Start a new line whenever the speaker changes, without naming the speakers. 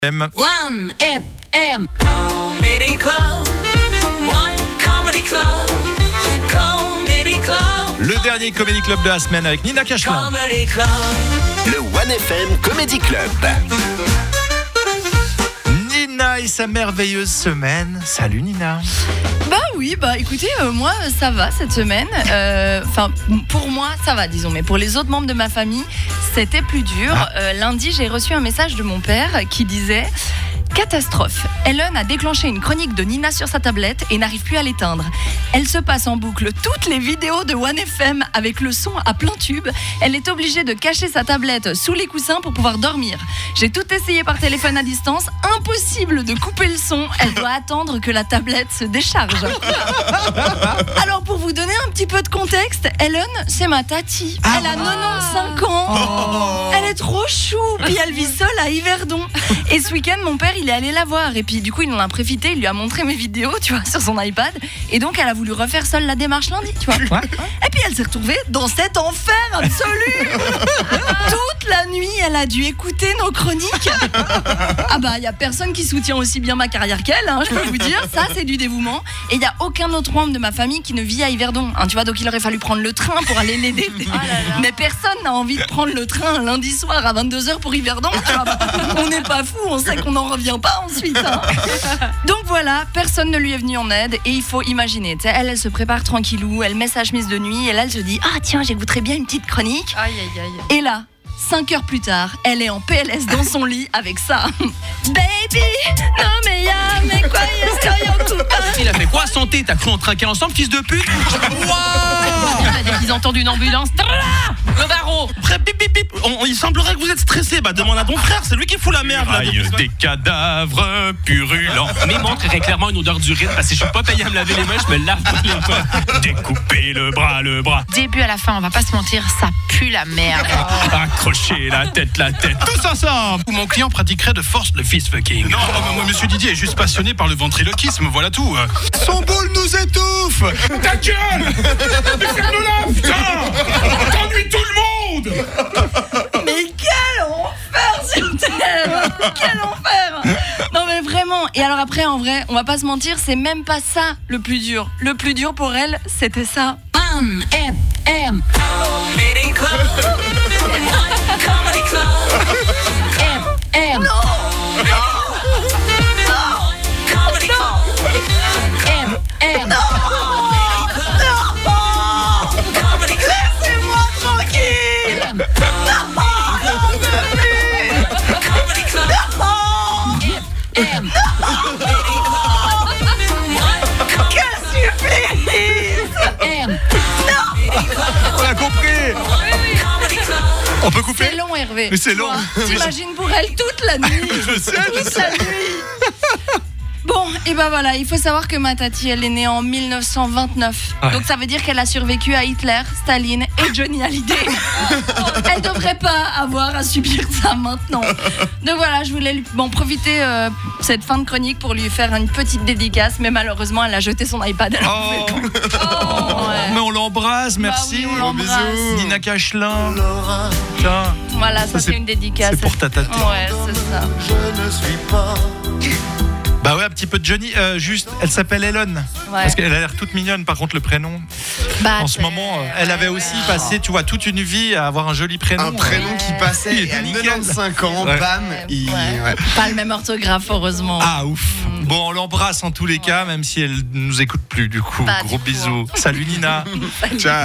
One FM Comedy Club. One Comedy Club. Comedy Club.
Le dernier Comedy Club de la semaine avec Nina Cachelin.
Comedy Club.
Le One FM Comedy Club.
Nina et sa merveilleuse semaine. Salut Nina.
Écoutez, moi ça va cette semaine. Pour moi ça va, disons, mais pour les autres membres de ma famille, c'était plus dur. Lundi, j'ai reçu un message de mon père qui disait: catastrophe, Ellen a déclenché une chronique de Nina sur sa tablette et n'arrive plus à l'éteindre. Elle se passe en boucle toutes les vidéos de One FM avec le son à plein tube. Elle est obligée de cacher sa tablette sous les coussins pour pouvoir dormir. J'ai tout essayé par téléphone à distance, impossible de couper le son. Elle doit attendre que la tablette se décharge. Alors pour vous donner un petit peu de contexte, Ellen, c'est ma tati. Elle a 95 ans. Elle est trop chou. Puis elle vit seule à Yverdon. Et ce week-end, mon père, il est allé la voir. Et puis du coup, il en a profité. Il lui a montré mes vidéos, tu vois, sur son iPad. Et donc, elle a voulu refaire seule la démarche lundi, tu vois. Et puis elle s'est retrouvée dans cet enfer absolu. Toute la nuit, elle a dû écouter nos chroniques. Il y a personne qui soutient aussi bien ma carrière qu'elle, hein, je peux vous dire. Ça, c'est du dévouement. Et il y a aucun autre membre de ma famille qui ne vit à Yverdon, hein, tu vois. Donc il aurait fallu prendre le train pour aller l'aider. Mais personne n'a envie de prendre le train un lundi soir à 22h pour Yverdon, tu vois. On n'est pas fou, on sait qu'on n'en revient pas ensuite, hein. Donc voilà, personne ne lui est venu en aide. Et il faut imaginer, tu sais, elle se prépare tranquillou, elle met sa chemise de nuit. Et là, elle se dit: ah tiens, j'écouterais bien une petite chronique. Et là, 5 heures plus tard, elle est en PLS dans son lit avec ça. Baby, non mais quoi,
il a fait quoi, santé? T'as cru en traquer ensemble, fils de pute?
dès qu'ils entendent une ambulance,
Le barreau. Après, pip, pip, pip. Il semblerait que vous êtes stressé. Demande à ton frère, c'est lui qui fout la merde.
Des cadavres purulents.
Mais moi, très clairement une odeur d'urine parce que je suis pas payé à me laver les mains, je me lave pas les mains.
Découper le bras.
Début à la fin, on va pas se mentir, ça pue la merde.
Accrocher la tête. Tous ensemble.
Mon client pratiquerait de force le fist fucking. Non, monsieur Didier est juste passionné par le ventriloquisme, voilà tout. Son boule nous étouffe.
Ta gueule! Mais ferme-la, putain! T'ennuies tout le monde!
mais quel enfer sur terre! Quel enfer! Non mais vraiment. Et alors après, en vrai, on va pas se mentir, c'est même pas ça le plus dur. Le plus dur pour elle, c'était ça.
One FM Comedy Club. One Comedy Club. FM. Comedy Club. FM. Comedy Club.
Laissez-moi tranquille!
Comedy Club. FM.
Quel supplice!
On a compris. On peut couper?
C'est long, Hervé.
Mais c'est long.
T'imagines pour elle toute la nuit.
Je sais.
Toute la nuit. Bon, et voilà, il faut savoir que ma tati, elle est née en 1929.
Ouais.
Donc ça veut dire qu'elle a survécu à Hitler, Staline et Johnny Hallyday. Elle devrait pas avoir à subir ça maintenant. Donc voilà, je voulais profiter cette fin de chronique pour lui faire une petite dédicace, mais malheureusement, elle a jeté son iPad. Elle en pouvait plus. Ouais.
Mais on l'embrasse, merci.
oui, on l'embrasse.
Nina Cachelin. Tiens.
Voilà, ça c'est une dédicace.
C'est pour ta tati.
Ouais, c'est ça.
Bah ouais, un petit peu de Johnny. Juste, elle s'appelle Ellen.
Ouais.
Parce qu'elle a l'air toute mignonne, par contre, le prénom. En ce moment, elle avait aussi passé, tu vois, toute une vie à avoir un joli prénom.
Un prénom qui passait
Il est
à
nickel.
95 ans, bam.
Ouais. Pas le même orthographe, heureusement.
Ah ouf. Bon, on l'embrasse en tous les cas, même si elle nous écoute plus du coup.
Pas
Gros
du tout,
bisous. Salut Nina.
Ciao.